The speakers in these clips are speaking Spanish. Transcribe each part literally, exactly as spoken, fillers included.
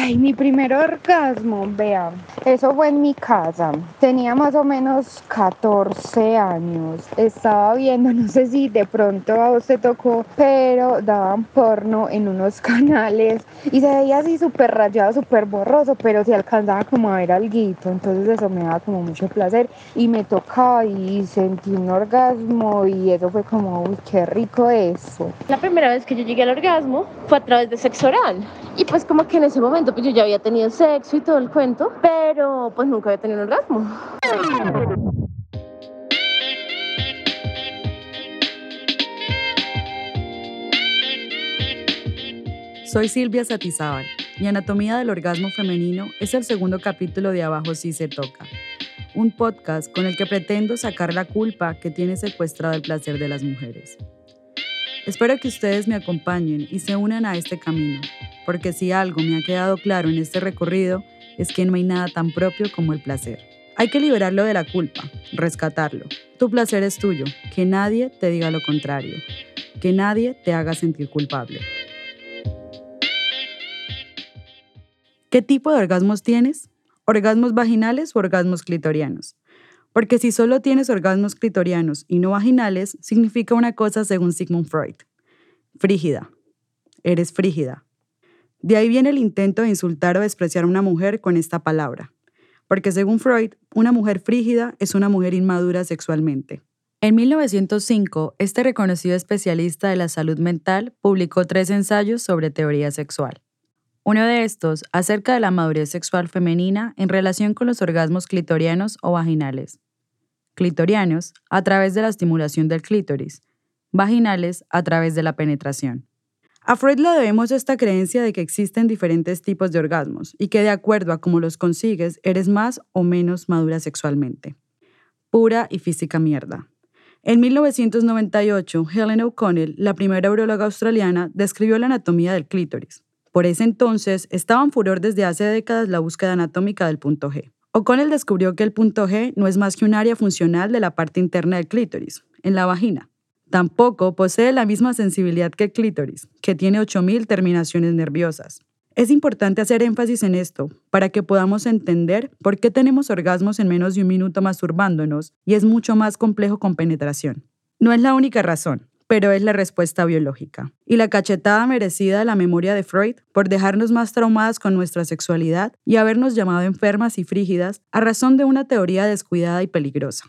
Ay, mi primer orgasmo, vea, eso fue en mi casa. Tenía más o menos catorce años. Estaba viendo, no sé si de pronto a usted tocó, pero daban porno en unos canales y se veía así súper rayado, súper borroso, pero se alcanzaba como a ver alguito. Entonces eso me daba como mucho placer y me tocaba y sentí un orgasmo y eso fue como, uy, qué rico eso. La primera vez que yo llegué al orgasmo fue a través de sexo oral. Y pues como que en ese momento pues yo ya había tenido sexo y todo el cuento, pero pues nunca había tenido un orgasmo. Soy Silvia Satizábal y Anatomía del Orgasmo Femenino es el segundo capítulo de Abajo sí se toca, un podcast con el que pretendo sacar la culpa que tiene secuestrado el placer de las mujeres. Espero que ustedes me acompañen y se unan a este camino, porque si algo me ha quedado claro en este recorrido es que no hay nada tan propio como el placer. Hay que liberarlo de la culpa, rescatarlo. Tu placer es tuyo, que nadie te diga lo contrario, que nadie te haga sentir culpable. ¿Qué tipo de orgasmos tienes? ¿Orgasmos vaginales o orgasmos clitorianos? Porque si solo tienes orgasmos clitorianos y no vaginales, significa una cosa según Sigmund Freud. Frígida. Eres frígida. De ahí viene el intento de insultar o despreciar a una mujer con esta palabra. Porque según Freud, una mujer frígida es una mujer inmadura sexualmente. En mil novecientos cinco, este reconocido especialista de la salud mental publicó tres ensayos sobre teoría sexual. Uno de estos acerca de la madurez sexual femenina en relación con los orgasmos clitorianos o vaginales. Clitorianos, a través de la estimulación del clítoris. Vaginales, a través de la penetración. A Freud le debemos esta creencia de que existen diferentes tipos de orgasmos y que de acuerdo a cómo los consigues, eres más o menos madura sexualmente. Pura y física mierda. En mil novecientos noventa y ocho, Helen O'Connell, la primera urologa australiana, describió la anatomía del clítoris. Por ese entonces, estaba en furor desde hace décadas la búsqueda anatómica del punto G. O'Connell descubrió que el punto G no es más que un área funcional de la parte interna del clítoris, en la vagina. Tampoco posee la misma sensibilidad que el clítoris, que tiene ocho mil terminaciones nerviosas. Es importante hacer énfasis en esto, para que podamos entender por qué tenemos orgasmos en menos de un minuto masturbándonos y es mucho más complejo con penetración. No es la única razón, pero es la respuesta biológica. Y la cachetada merecida de la memoria de Freud por dejarnos más traumadas con nuestra sexualidad y habernos llamado enfermas y frígidas a razón de una teoría descuidada y peligrosa.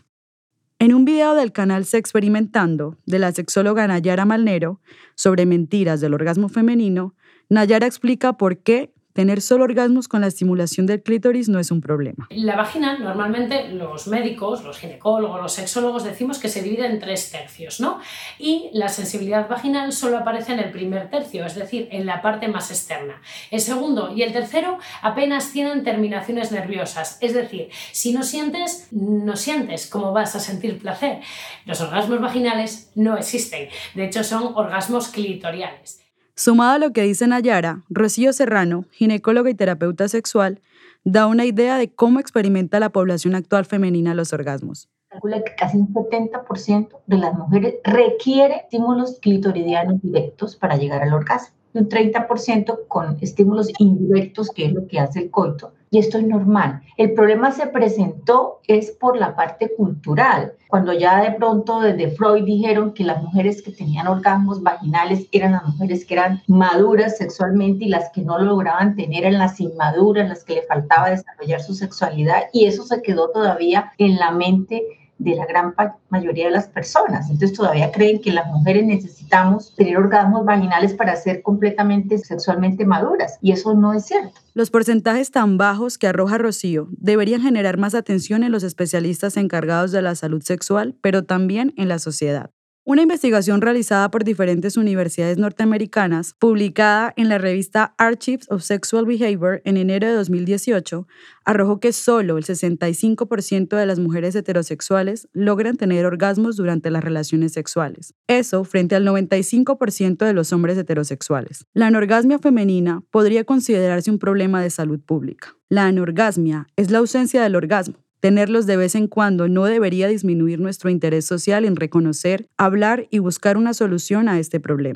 En un video del canal Sexperimentando, de la sexóloga Nayara Malnero, sobre mentiras del orgasmo femenino, Nayara explica por qué tener solo orgasmos con la estimulación del clítoris no es un problema. La vagina, normalmente los médicos, los ginecólogos, los sexólogos decimos que se divide en tres tercios, ¿no? Y la sensibilidad vaginal solo aparece en el primer tercio, es decir, en la parte más externa. El segundo y el tercero apenas tienen terminaciones nerviosas, es decir, si no sientes, no sientes cómo vas a sentir placer. Los orgasmos vaginales no existen, de hecho son orgasmos clitoriales. Sumado a lo que dice Nayara, Rocío Serrano, ginecóloga y terapeuta sexual, da una idea de cómo experimenta la población actual femenina los orgasmos. Calcula que casi un setenta por ciento de las mujeres requiere estímulos clitoridianos directos para llegar al orgasmo. Un treinta por ciento con estímulos indirectos, que es lo que hace el coito, y esto es normal. El problema se presentó es por la parte cultural, cuando ya de pronto desde Freud dijeron que las mujeres que tenían orgasmos vaginales eran las mujeres que eran maduras sexualmente y las que no lo lograban tener eran las inmaduras, las que le faltaba desarrollar su sexualidad, y eso se quedó todavía en la mente de la gran mayoría de las personas. Entonces todavía creen que las mujeres necesitamos tener orgasmos vaginales para ser completamente sexualmente maduras, y eso no es cierto. Los porcentajes tan bajos que arroja Rocío deberían generar más atención en los especialistas encargados de la salud sexual, pero también en la sociedad. Una investigación realizada por diferentes universidades norteamericanas, publicada en la revista Archives of Sexual Behavior en enero de dos mil dieciocho, arrojó que solo el sesenta y cinco por ciento de las mujeres heterosexuales logran tener orgasmos durante las relaciones sexuales. Eso frente al noventa y cinco por ciento de los hombres heterosexuales. La anorgasmia femenina podría considerarse un problema de salud pública. La anorgasmia es la ausencia del orgasmo. Tenerlos de vez en cuando no debería disminuir nuestro interés social en reconocer, hablar y buscar una solución a este problema.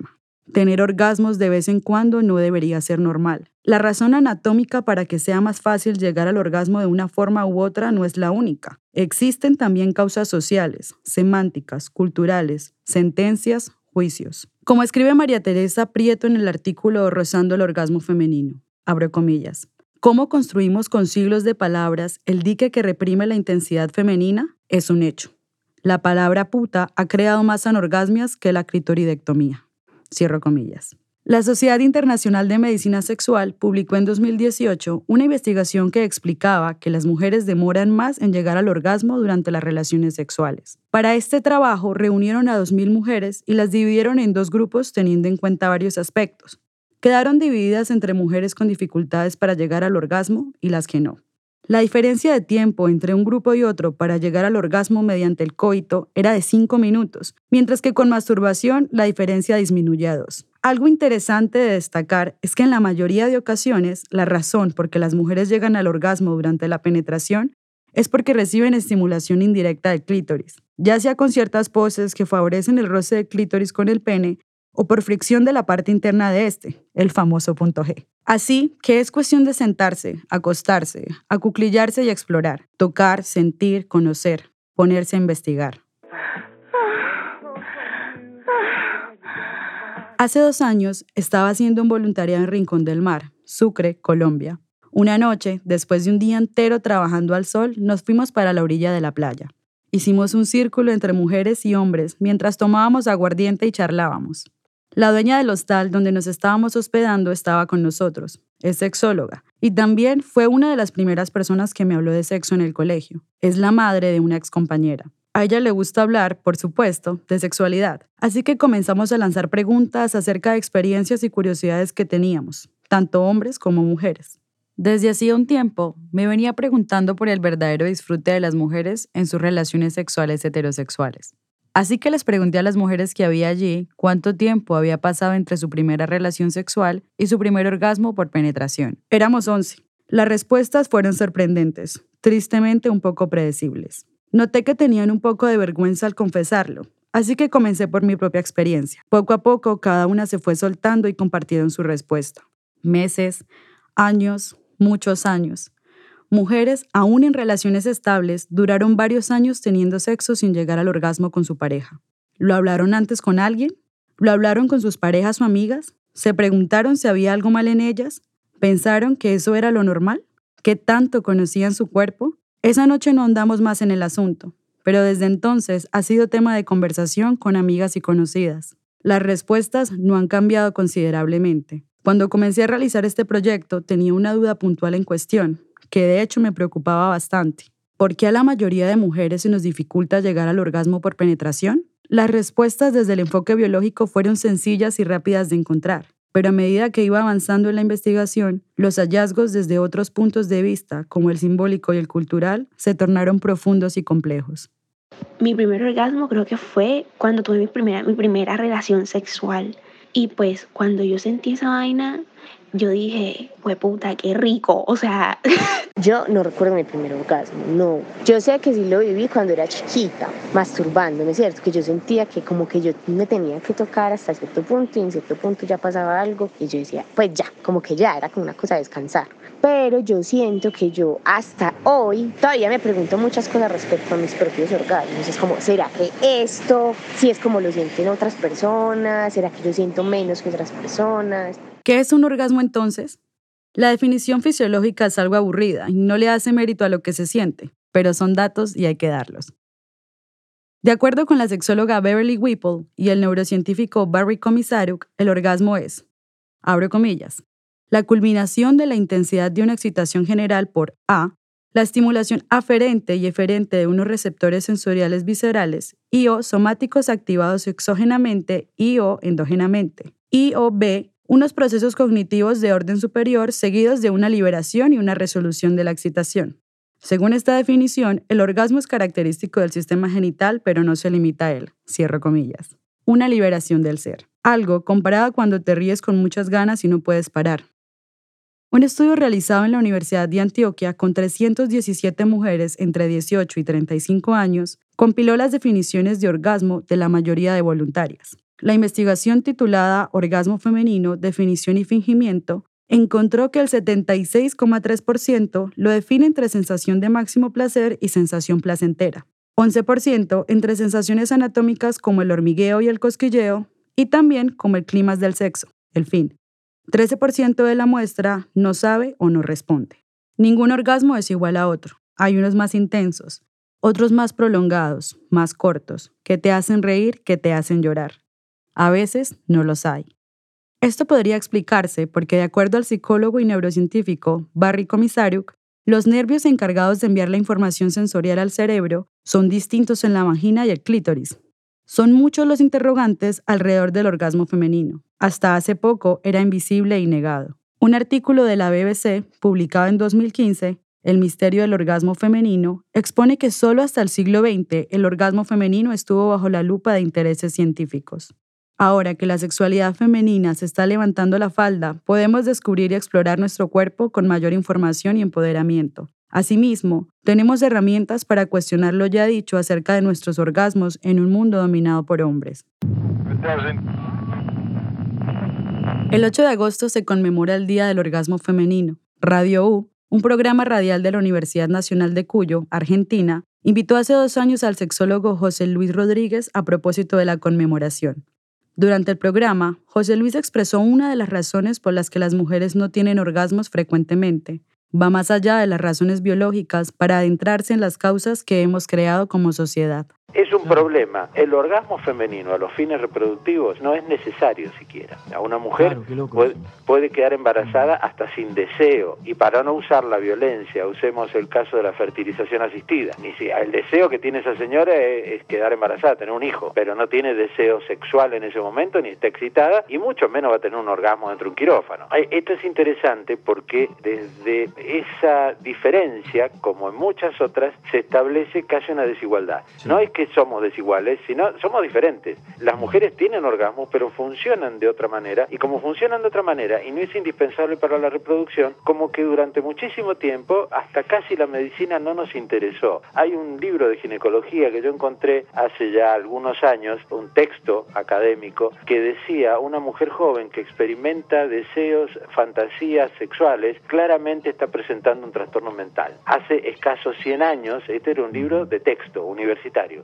Tener orgasmos de vez en cuando no debería ser normal. La razón anatómica para que sea más fácil llegar al orgasmo de una forma u otra no es la única. Existen también causas sociales, semánticas, culturales, sentencias, juicios. Como escribe María Teresa Prieto en el artículo Rozando el orgasmo femenino, abro comillas, ¿cómo construimos con siglos de palabras el dique que reprime la intensidad femenina? Es un hecho. La palabra puta ha creado más anorgasmias que la clitoridectomía. Cierro comillas. La Sociedad Internacional de Medicina Sexual publicó en dos mil dieciocho una investigación que explicaba que las mujeres demoran más en llegar al orgasmo durante las relaciones sexuales. Para este trabajo reunieron a dos mil mujeres y las dividieron en dos grupos teniendo en cuenta varios aspectos. Quedaron divididas entre mujeres con dificultades para llegar al orgasmo y las que no. La diferencia de tiempo entre un grupo y otro para llegar al orgasmo mediante el coito era de cinco minutos, mientras que con masturbación la diferencia disminuye a dos. Algo interesante de destacar es que en la mayoría de ocasiones la razón por que las mujeres llegan al orgasmo durante la penetración es porque reciben estimulación indirecta del clítoris, ya sea con ciertas poses que favorecen el roce del clítoris con el pene o por fricción de la parte interna de este, el famoso punto G. Así que es cuestión de sentarse, acostarse, acuclillarse y explorar, tocar, sentir, conocer, ponerse a investigar. Hace dos años estaba haciendo un voluntariado en Rincón del Mar, Sucre, Colombia. Una noche, después de un día entero trabajando al sol, nos fuimos para la orilla de la playa. Hicimos un círculo entre mujeres y hombres mientras tomábamos aguardiente y charlábamos. La dueña del hostal donde nos estábamos hospedando estaba con nosotros, es sexóloga, y también fue una de las primeras personas que me habló de sexo en el colegio. Es la madre de una excompañera. A ella le gusta hablar, por supuesto, de sexualidad, así que comenzamos a lanzar preguntas acerca de experiencias y curiosidades que teníamos, tanto hombres como mujeres. Desde hacía un tiempo, me venía preguntando por el verdadero disfrute de las mujeres en sus relaciones sexuales heterosexuales. Así que les pregunté a las mujeres que había allí cuánto tiempo había pasado entre su primera relación sexual y su primer orgasmo por penetración. Éramos once. Las respuestas fueron sorprendentes, tristemente un poco predecibles. Noté que tenían un poco de vergüenza al confesarlo, así que comencé por mi propia experiencia. Poco a poco, cada una se fue soltando y compartieron su respuesta. Meses, años, muchos años. Mujeres, aún en relaciones estables, duraron varios años teniendo sexo sin llegar al orgasmo con su pareja. ¿Lo hablaron antes con alguien? ¿Lo hablaron con sus parejas o amigas? ¿Se preguntaron si había algo mal en ellas? ¿Pensaron que eso era lo normal? ¿Qué tanto conocían su cuerpo? Esa noche no andamos más en el asunto, pero desde entonces ha sido tema de conversación con amigas y conocidas. Las respuestas no han cambiado considerablemente. Cuando comencé a realizar este proyecto, tenía una duda puntual en cuestión, que de hecho me preocupaba bastante. ¿Por qué a la mayoría de mujeres se nos dificulta llegar al orgasmo por penetración? Las respuestas desde el enfoque biológico fueron sencillas y rápidas de encontrar, pero a medida que iba avanzando en la investigación, los hallazgos desde otros puntos de vista, como el simbólico y el cultural, se tornaron profundos y complejos. Mi primer orgasmo creo que fue cuando tuve mi primera, mi primera relación sexual. Y pues cuando yo sentí esa vaina, yo dije, hueputa, qué rico, o sea... Yo no recuerdo mi primer orgasmo, no. Yo sé que sí lo viví cuando era chiquita, masturbándome, ¿cierto? Que yo sentía que como que yo me tenía que tocar hasta cierto punto y en cierto punto ya pasaba algo y yo decía, pues ya, como que ya, era como una cosa de descansar. Pero yo siento que yo hasta hoy todavía me pregunto muchas cosas respecto a mis propios orgasmos. Es como, ¿será que esto sí es como lo sienten otras personas? ¿Será que yo siento menos que otras personas? ¿Qué es un orgasmo entonces? La definición fisiológica es algo aburrida y no le hace mérito a lo que se siente, pero son datos y hay que darlos. De acuerdo con la sexóloga Beverly Whipple y el neurocientífico Barry Komisaruk, el orgasmo es, abro comillas, la culminación de la intensidad de una excitación general por A, la estimulación aferente y eferente de unos receptores sensoriales viscerales y o somáticos activados exógenamente y o endógenamente, y o B, unos procesos cognitivos de orden superior seguidos de una liberación y una resolución de la excitación. Según esta definición, el orgasmo es característico del sistema genital, pero no se limita a él, cierro comillas. Una liberación del ser. Algo comparado a cuando te ríes con muchas ganas y no puedes parar. Un estudio realizado en la Universidad de Antioquia con trescientas diecisiete mujeres entre dieciocho y treinta y cinco años compiló las definiciones de orgasmo de la mayoría de voluntarias. La investigación titulada Orgasmo femenino, definición y fingimiento encontró que el setenta y seis coma tres por ciento lo define entre sensación de máximo placer y sensación placentera, once por ciento entre sensaciones anatómicas como el hormigueo y el cosquilleo, y también como el clímax del sexo, el fin. trece por ciento de la muestra no sabe o no responde. Ningún orgasmo es igual a otro. Hay unos más intensos, otros más prolongados, más cortos, que te hacen reír, que te hacen llorar. A veces no los hay. Esto podría explicarse porque, de acuerdo al psicólogo y neurocientífico Barry Komisaruk, los nervios encargados de enviar la información sensorial al cerebro son distintos en la vagina y el clítoris. Son muchos los interrogantes alrededor del orgasmo femenino. Hasta hace poco era invisible y negado. Un artículo de la B B C, publicado en dos mil quince, El misterio del orgasmo femenino, expone que solo hasta el siglo veinte el orgasmo femenino estuvo bajo la lupa de intereses científicos. Ahora que la sexualidad femenina se está levantando la falda, podemos descubrir y explorar nuestro cuerpo con mayor información y empoderamiento. Asimismo, tenemos herramientas para cuestionar lo ya dicho acerca de nuestros orgasmos en un mundo dominado por hombres. El ocho de agosto se conmemora el Día del Orgasmo Femenino. Radio U, un programa radial de la Universidad Nacional de Cuyo, Argentina, invitó hace dos años al sexólogo José Luis Rodríguez a propósito de la conmemoración. Durante el programa, José Luis expresó una de las razones por las que las mujeres no tienen orgasmos frecuentemente. Va más allá de las razones biológicas para adentrarse en las causas que hemos creado como sociedad. Es un problema. El orgasmo femenino a los fines reproductivos no es necesario siquiera. A una mujer claro, qué loco, puede, puede quedar embarazada hasta sin deseo. Y para no usar la violencia, usemos el caso de la fertilización asistida. Ni si el deseo que tiene esa señora es, es quedar embarazada, tener un hijo, pero no tiene deseo sexual en ese momento, ni está excitada, y mucho menos va a tener un orgasmo dentro de un quirófano. Esto es interesante porque desde esa diferencia, como en muchas otras, se establece casi una desigualdad. Sí. No es que somos desiguales, sino somos diferentes. Las mujeres tienen orgasmos, pero funcionan de otra manera, y como funcionan de otra manera y no es indispensable para la reproducción, como que durante muchísimo tiempo hasta casi la medicina no nos interesó. Hay un libro de ginecología que yo encontré hace ya algunos años, un texto académico que decía: una mujer joven que experimenta deseos, fantasías sexuales, claramente está presentando un trastorno mental. Hace escasos cien años, este era un libro de texto universitario.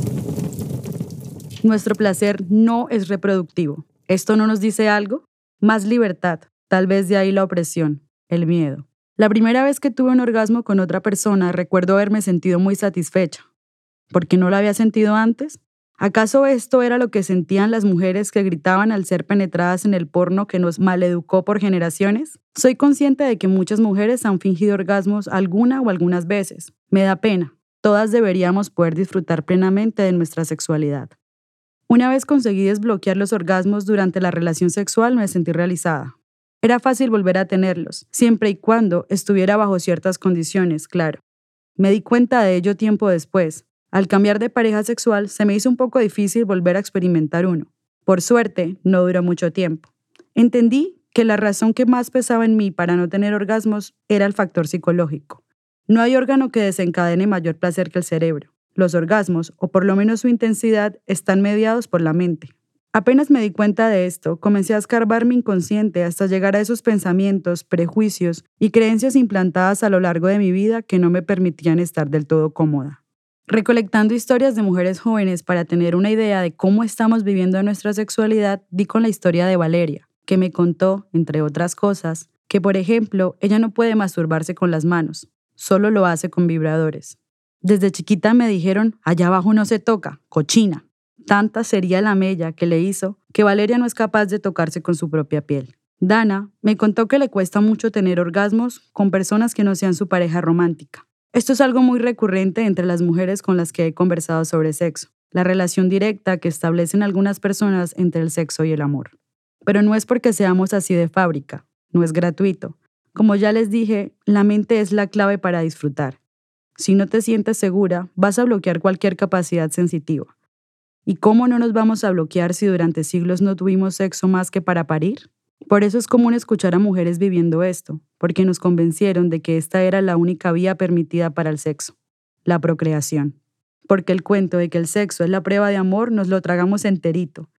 Nuestro placer no es reproductivo. ¿Esto no nos dice algo? Más libertad, tal vez de ahí la opresión, el miedo. La primera vez que tuve un orgasmo con otra persona, recuerdo haberme sentido muy satisfecha. ¿Por qué no lo había sentido antes? ¿Acaso esto era lo que sentían las mujeres que gritaban al ser penetradas en el porno que nos maleducó por generaciones? Soy consciente de que muchas mujeres han fingido orgasmos alguna o algunas veces. Me da pena. Todas deberíamos poder disfrutar plenamente de nuestra sexualidad. Una vez conseguí desbloquear los orgasmos durante la relación sexual, me sentí realizada. Era fácil volver a tenerlos, siempre y cuando estuviera bajo ciertas condiciones, claro. Me di cuenta de ello tiempo después. Al cambiar de pareja sexual, se me hizo un poco difícil volver a experimentar uno. Por suerte, no duró mucho tiempo. Entendí que la razón que más pesaba en mí para no tener orgasmos era el factor psicológico. No hay órgano que desencadene mayor placer que el cerebro. Los orgasmos, o por lo menos su intensidad, están mediados por la mente. Apenas me di cuenta de esto, comencé a escarbar mi inconsciente hasta llegar a esos pensamientos, prejuicios y creencias implantadas a lo largo de mi vida que no me permitían estar del todo cómoda. Recolectando historias de mujeres jóvenes para tener una idea de cómo estamos viviendo nuestra sexualidad, di con la historia de Valeria, que me contó, entre otras cosas, que, por ejemplo, ella no puede masturbarse con las manos, solo lo hace con vibradores. Desde chiquita me dijeron, allá abajo no se toca, cochina. Tanta sería la mella que le hizo que Valeria no es capaz de tocarse con su propia piel. Dana me contó que le cuesta mucho tener orgasmos con personas que no sean su pareja romántica. Esto es algo muy recurrente entre las mujeres con las que he conversado sobre sexo, la relación directa que establecen algunas personas entre el sexo y el amor. Pero no es porque seamos así de fábrica, no es gratuito. Como ya les dije, la mente es la clave para disfrutar. Si no te sientes segura, vas a bloquear cualquier capacidad sensitiva. ¿Y cómo no nos vamos a bloquear si durante siglos no tuvimos sexo más que para parir? Por eso es común escuchar a mujeres viviendo esto, porque nos convencieron de que esta era la única vía permitida para el sexo, la procreación. Porque el cuento de que el sexo es la prueba de amor nos lo tragamos enterito,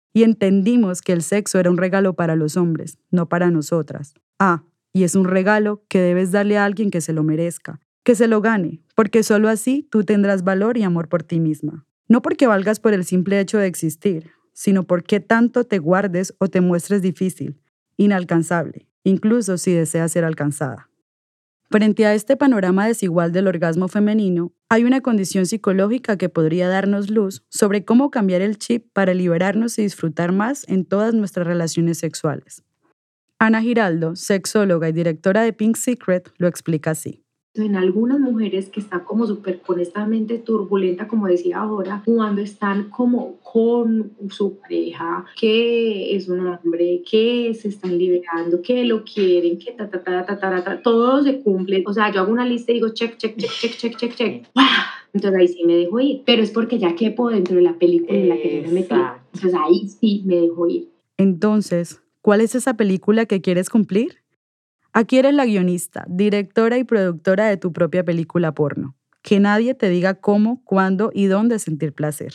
y entendimos que el sexo era un regalo para los hombres, no para nosotras. Ah, y es un regalo que debes darle a alguien que se lo merezca, que se lo gane, porque solo así tú tendrás valor y amor por ti misma. No porque valgas por el simple hecho de existir, sino porque tanto te guardes o te muestres difícil, inalcanzable, incluso si deseas ser alcanzada. Frente a este panorama desigual del orgasmo femenino, hay una condición psicológica que podría darnos luz sobre cómo cambiar el chip para liberarnos y disfrutar más en todas nuestras relaciones sexuales. Ana Giraldo, sexóloga y directora de Pink Secret, lo explica así. En algunas mujeres que están como súper con esta mente turbulenta, como decía ahora, cuando están como con su pareja, que es un hombre, que se están liberando, que lo quieren, que ta, ta, ta, ta, ta, ta, ta, todo se cumple. O sea, yo hago una lista y digo check, check, check, check, check, check, check. ¡Wow! Entonces ahí sí me dejo ir. Pero es porque ya quepo dentro de la película en la que yo me metí. Entonces ahí sí me dejo ir. Entonces, ¿cuál es esa película que quieres cumplir? Aquí eres la guionista, directora y productora de tu propia película porno. Que nadie te diga cómo, cuándo y dónde sentir placer.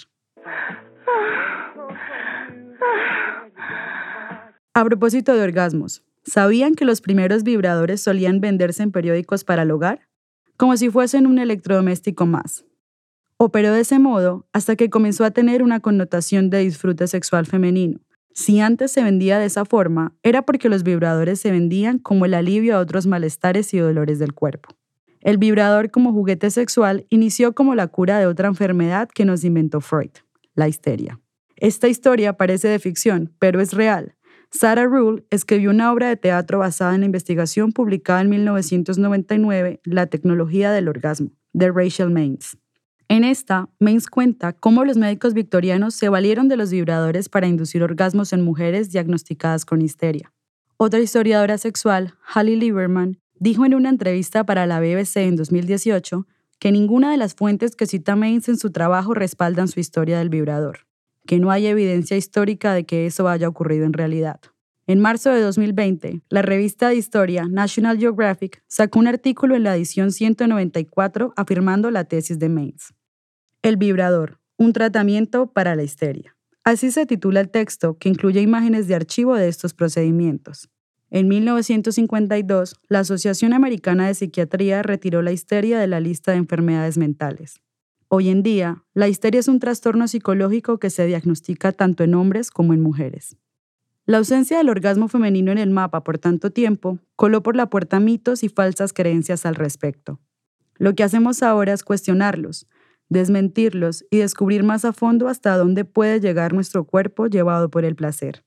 A propósito de orgasmos, ¿sabían que los primeros vibradores solían venderse en periódicos para el hogar? Como si fuesen un electrodoméstico más. Operó de ese modo hasta que comenzó a tener una connotación de disfrute sexual femenino. Si antes se vendía de esa forma, era porque los vibradores se vendían como el alivio a otros malestares y dolores del cuerpo. El vibrador como juguete sexual inició como la cura de otra enfermedad que nos inventó Freud, la histeria. Esta historia parece de ficción, pero es real. Sarah Ruhl escribió una obra de teatro basada en la investigación publicada en mil novecientos noventa y nueve, La tecnología del orgasmo, de Rachel Maines. En esta, Maines cuenta cómo los médicos victorianos se valieron de los vibradores para inducir orgasmos en mujeres diagnosticadas con histeria. Otra historiadora sexual, Hallie Lieberman, dijo en una entrevista para la B B C en dos mil dieciocho que ninguna de las fuentes que cita Maines en su trabajo respaldan su historia del vibrador, que no hay evidencia histórica de que eso haya ocurrido en realidad. En marzo de dos mil veinte, la revista de historia National Geographic sacó un artículo en la edición ciento noventa y cuatro afirmando la tesis de Maines. El vibrador, un tratamiento para la histeria. Así se titula el texto, que incluye imágenes de archivo de estos procedimientos. En mil novecientos cincuenta y dos, la Asociación Americana de Psiquiatría retiró la histeria de la lista de enfermedades mentales. Hoy en día, la histeria es un trastorno psicológico que se diagnostica tanto en hombres como en mujeres. La ausencia del orgasmo femenino en el mapa por tanto tiempo coló por la puerta mitos y falsas creencias al respecto. Lo que hacemos ahora es cuestionarlos, desmentirlos y descubrir más a fondo hasta dónde puede llegar nuestro cuerpo llevado por el placer.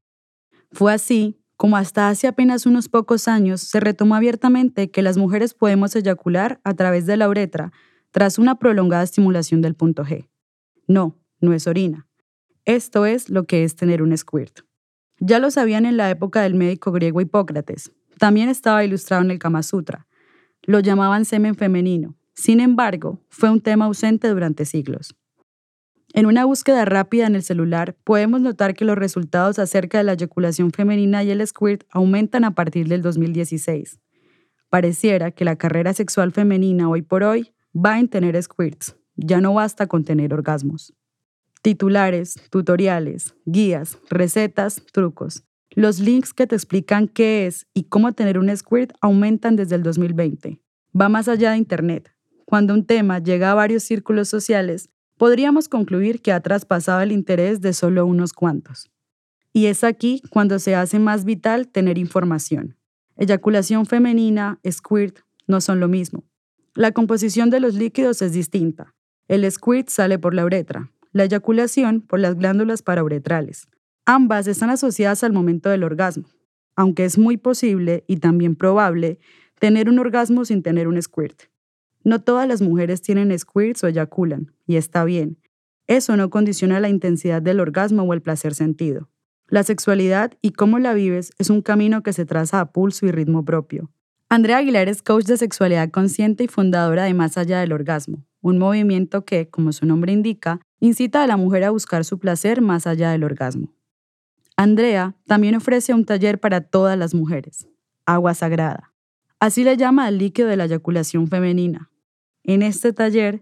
Fue así como hasta hace apenas unos pocos años se retomó abiertamente que las mujeres podemos eyacular a través de la uretra tras una prolongada estimulación del punto G. No, no es orina. Esto es lo que es tener un squirt. Ya lo sabían en la época del médico griego Hipócrates. También estaba ilustrado en el Kama Sutra. Lo llamaban semen femenino. Sin embargo, fue un tema ausente durante siglos. En una búsqueda rápida en el celular, podemos notar que los resultados acerca de la eyaculación femenina y el squirt aumentan a partir del dos mil dieciséis. Pareciera que la carrera sexual femenina hoy por hoy va en tener squirts. Ya no basta con tener orgasmos. Titulares, tutoriales, guías, recetas, trucos. Los links que te explican qué es y cómo tener un squirt aumentan desde el dos mil veinte. Va más allá de Internet. Cuando un tema llega a varios círculos sociales, podríamos concluir que ha traspasado el interés de solo unos cuantos. Y es aquí cuando se hace más vital tener información. Eyaculación femenina, squirt, no son lo mismo. La composición de los líquidos es distinta. El squirt sale por la uretra, la eyaculación por las glándulas parauretrales. Ambas están asociadas al momento del orgasmo, aunque es muy posible y también probable tener un orgasmo sin tener un squirt. No todas las mujeres tienen squirts o eyaculan, y está bien. Eso no condiciona la intensidad del orgasmo o el placer sentido. La sexualidad y cómo la vives es un camino que se traza a pulso y ritmo propio. Andrea Aguilar es coach de sexualidad consciente y fundadora de Más Allá del Orgasmo, un movimiento que, como su nombre indica, incita a la mujer a buscar su placer más allá del orgasmo. Andrea también ofrece un taller para todas las mujeres, Agua Sagrada. Así le llama al líquido de la eyaculación femenina. En este taller,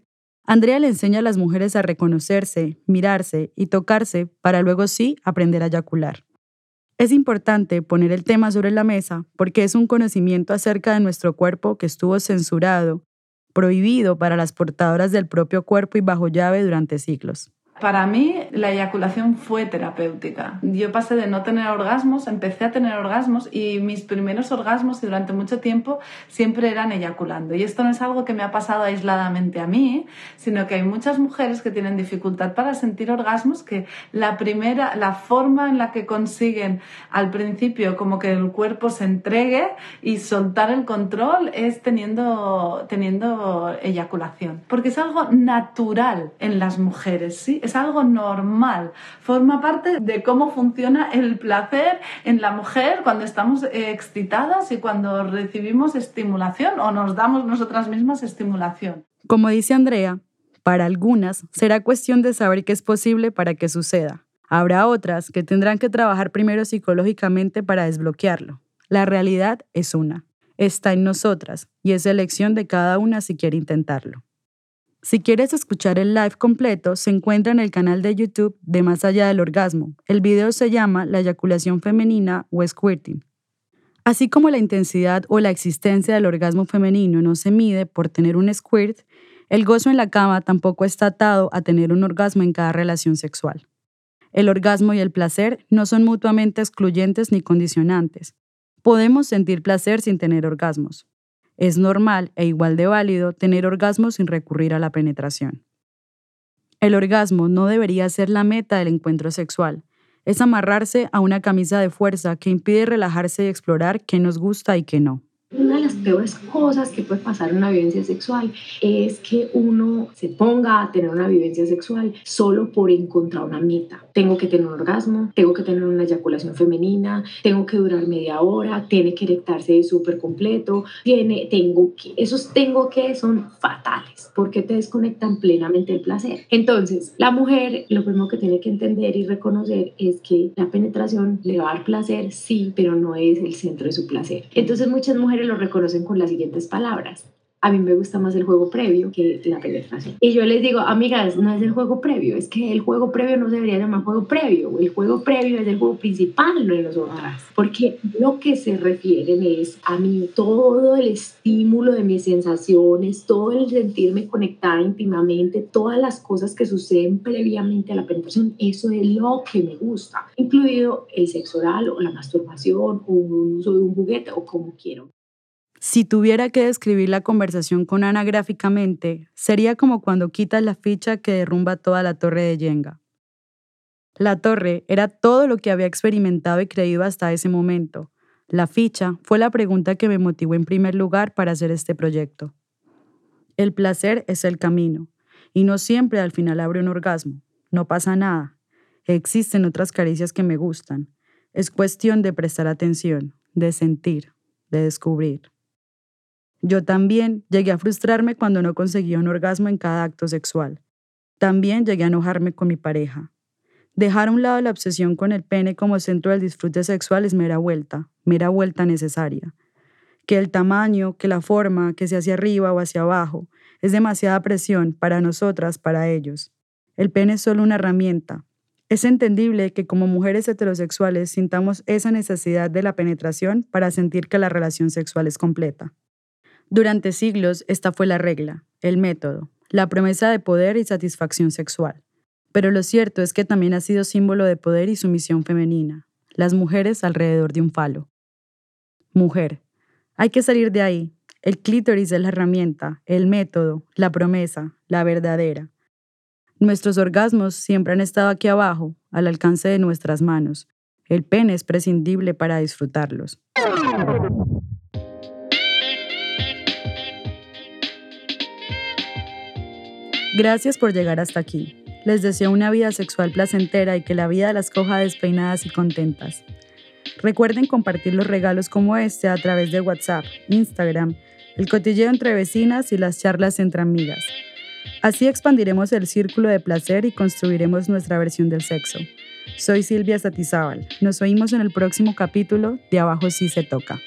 Andrea le enseña a las mujeres a reconocerse, mirarse y tocarse para luego sí aprender a eyacular. Es importante poner el tema sobre la mesa porque es un conocimiento acerca de nuestro cuerpo que estuvo censurado, prohibido para las portadoras del propio cuerpo y bajo llave durante siglos. Para mí, la eyaculación fue terapéutica. Yo pasé de no tener orgasmos, empecé a tener orgasmos y mis primeros orgasmos, y durante mucho tiempo, siempre eran eyaculando. Y esto no es algo que me ha pasado aisladamente a mí, sino que hay muchas mujeres que tienen dificultad para sentir orgasmos, que la primera, la forma en la que consiguen al principio como que el cuerpo se entregue y soltar el control es teniendo, teniendo eyaculación. Porque es algo natural en las mujeres, ¿sí? Es algo normal, forma parte de cómo funciona el placer en la mujer cuando estamos excitadas y cuando recibimos estimulación o nos damos nosotras mismas estimulación. Como dice Andrea, para algunas será cuestión de saber qué es posible para que suceda. Habrá otras que tendrán que trabajar primero psicológicamente para desbloquearlo. La realidad es una, está en nosotras y es elección de cada una si quiere intentarlo. Si quieres escuchar el live completo, se encuentra en el canal de YouTube de Más Allá del Orgasmo. El video se llama La eyaculación femenina o squirting. Así como la intensidad o la existencia del orgasmo femenino no se mide por tener un squirt, el gozo en la cama tampoco está atado a tener un orgasmo en cada relación sexual. El orgasmo y el placer no son mutuamente excluyentes ni condicionantes. Podemos sentir placer sin tener orgasmos. Es normal e igual de válido tener orgasmos sin recurrir a la penetración. El orgasmo no debería ser la meta del encuentro sexual. Es amarrarse a una camisa de fuerza que impide relajarse y explorar qué nos gusta y qué no. Una de las peores cosas que puede pasar en una vivencia sexual es que uno se ponga a tener una vivencia sexual solo por encontrar una meta. Tengo que tener un orgasmo, tengo que tener una eyaculación femenina, tengo que durar media hora, tiene que erectarse súper completo, tiene, tengo que, esos tengo que son fatales porque te desconectan plenamente del placer. Entonces, la mujer lo primero que tiene que entender y reconocer es que la penetración le va a dar placer, sí, pero no es el centro de su placer. Entonces, muchas mujeres lo reconocen con las siguientes palabras: a mí me gusta más el juego previo que la penetración. Y yo les digo, amigas, no es el juego previo, es que el juego previo no se debería llamar juego previo, el juego previo es el juego principal de nosotras, porque lo que se refieren es a mí todo el estímulo de mis sensaciones, todo el sentirme conectada íntimamente, todas las cosas que suceden previamente a la penetración, eso es lo que me gusta, incluido el sexo oral o la masturbación o un uso de un juguete o como quiero. Si tuviera que describir la conversación con Ana gráficamente, sería como cuando quitas la ficha que derrumba toda la torre de Jenga. La torre era todo lo que había experimentado y creído hasta ese momento. La ficha fue la pregunta que me motivó en primer lugar para hacer este proyecto. El placer es el camino, y no siempre al final abre un orgasmo. No pasa nada. Existen otras caricias que me gustan. Es cuestión de prestar atención, de sentir, de descubrir. Yo también llegué a frustrarme cuando no conseguía un orgasmo en cada acto sexual. También llegué a enojarme con mi pareja. Dejar a un lado la obsesión con el pene como centro del disfrute sexual es mera vuelta, mera vuelta necesaria. Que el tamaño, que la forma, que sea hacia arriba o hacia abajo, es demasiada presión para nosotras, para ellos. El pene es solo una herramienta. Es entendible que como mujeres heterosexuales sintamos esa necesidad de la penetración para sentir que la relación sexual es completa. Durante siglos, esta fue la regla, el método, la promesa de poder y satisfacción sexual. Pero lo cierto es que también ha sido símbolo de poder y sumisión femenina, las mujeres alrededor de un falo. Mujer, hay que salir de ahí. El clítoris es la herramienta, el método, la promesa, la verdadera. Nuestros orgasmos siempre han estado aquí abajo, al alcance de nuestras manos. El pene es prescindible para disfrutarlos. Gracias por llegar hasta aquí. Les deseo una vida sexual placentera y que la vida las coja despeinadas y contentas. Recuerden compartir los regalos como este a través de WhatsApp, Instagram, el cotilleo entre vecinas y las charlas entre amigas. Así expandiremos el círculo de placer y construiremos nuestra versión del sexo. Soy Silvia Satizábal. Nos oímos en el próximo capítulo de Abajo sí se toca.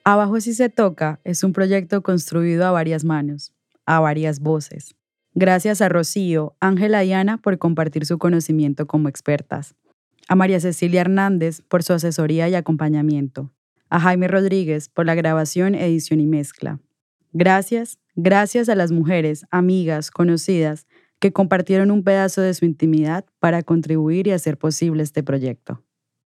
Abajo Si Se Toca es un proyecto construido a varias manos, a varias voces. Gracias a Rocío, Ángela y Ana por compartir su conocimiento como expertas. A María Cecilia Hernández por su asesoría y acompañamiento. A Jaime Rodríguez por la grabación, edición y mezcla. Gracias, gracias a las mujeres, amigas, conocidas que compartieron un pedazo de su intimidad para contribuir y hacer posible este proyecto.